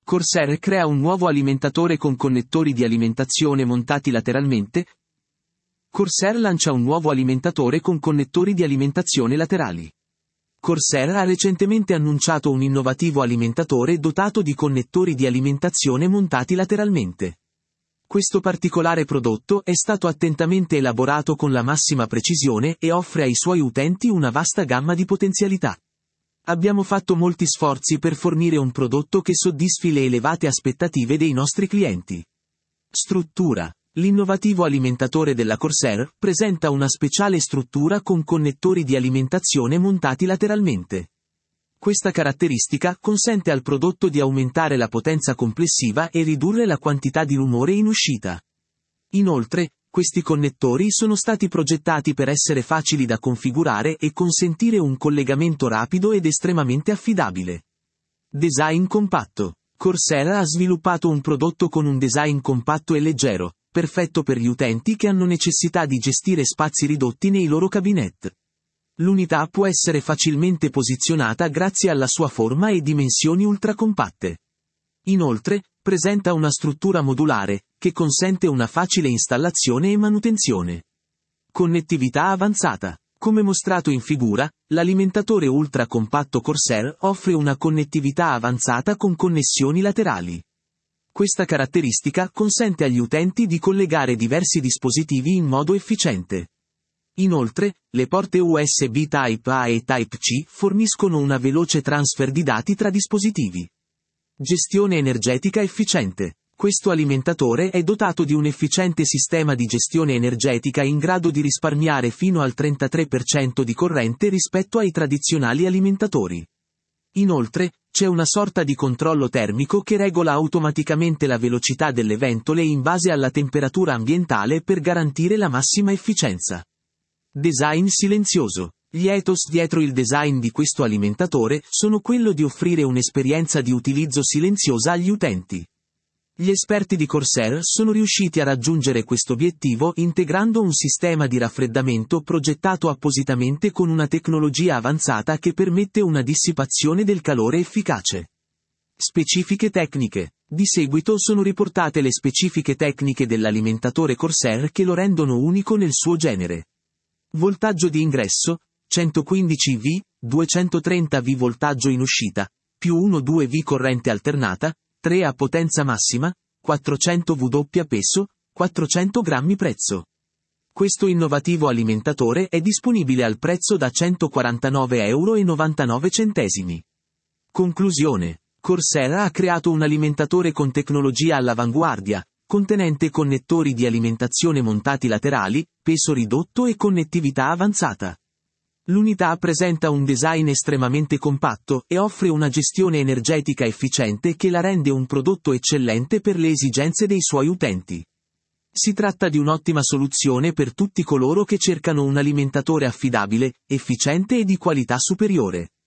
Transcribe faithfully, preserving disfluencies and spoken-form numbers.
Corsair crea un nuovo alimentatore con connettori di alimentazione montati lateralmente. Corsair lancia un nuovo alimentatore con connettori di alimentazione laterali. Corsair ha recentemente annunciato un innovativo alimentatore dotato di connettori di alimentazione montati lateralmente. Questo particolare prodotto è stato attentamente elaborato con la massima precisione e offre ai suoi utenti una vasta gamma di potenzialità. Abbiamo fatto molti sforzi per fornire un prodotto che soddisfi le elevate aspettative dei nostri clienti. Struttura. L'innovativo alimentatore della Corsair presenta una speciale struttura con connettori di alimentazione montati lateralmente. Questa caratteristica consente al prodotto di aumentare la potenza complessiva e ridurre la quantità di rumore in uscita. Inoltre, questi connettori sono stati progettati per essere facili da configurare e consentire un collegamento rapido ed estremamente affidabile. Design compatto. Corsair ha sviluppato un prodotto con un design compatto e leggero, perfetto per gli utenti che hanno necessità di gestire spazi ridotti nei loro cabinet. L'unità può essere facilmente posizionata grazie alla sua forma e dimensioni ultracompatte. Inoltre, presenta una struttura modulare, che consente una facile installazione e manutenzione. Connettività avanzata. Come mostrato in figura, l'alimentatore ultra compatto Corsair offre una connettività avanzata con connessioni laterali. Questa caratteristica consente agli utenti di collegare diversi dispositivi in modo efficiente. Inoltre, le porte U S B Type A e Type C forniscono una veloce transfer di dati tra dispositivi. Gestione energetica efficiente. Questo alimentatore è dotato di un efficiente sistema di gestione energetica in grado di risparmiare fino al trentatré per cento di corrente rispetto ai tradizionali alimentatori. Inoltre, c'è una sorta di controllo termico che regola automaticamente la velocità delle ventole in base alla temperatura ambientale per garantire la massima efficienza. Design silenzioso. Gli ethos dietro il design di questo alimentatore sono quello di offrire un'esperienza di utilizzo silenziosa agli utenti. Gli esperti di Corsair sono riusciti a raggiungere questo obiettivo integrando un sistema di raffreddamento progettato appositamente con una tecnologia avanzata che permette una dissipazione del calore efficace. Specifiche tecniche. Di seguito sono riportate le specifiche tecniche dell'alimentatore Corsair che lo rendono unico nel suo genere. Voltaggio di ingresso, centoquindici volt, duecentotrenta volt voltaggio in uscita, più uno due volt corrente alternata, tre a potenza massima, quattrocento watt peso, quattrocento grammi prezzo. Questo innovativo alimentatore è disponibile al prezzo da centoquarantanove e novantanove centesimi. Conclusione. Corsair ha creato un alimentatore con tecnologia all'avanguardia, contenente connettori di alimentazione montati laterali, peso ridotto e connettività avanzata. L'unità presenta un design estremamente compatto e offre una gestione energetica efficiente che la rende un prodotto eccellente per le esigenze dei suoi utenti. Si tratta di un'ottima soluzione per tutti coloro che cercano un alimentatore affidabile, efficiente e di qualità superiore.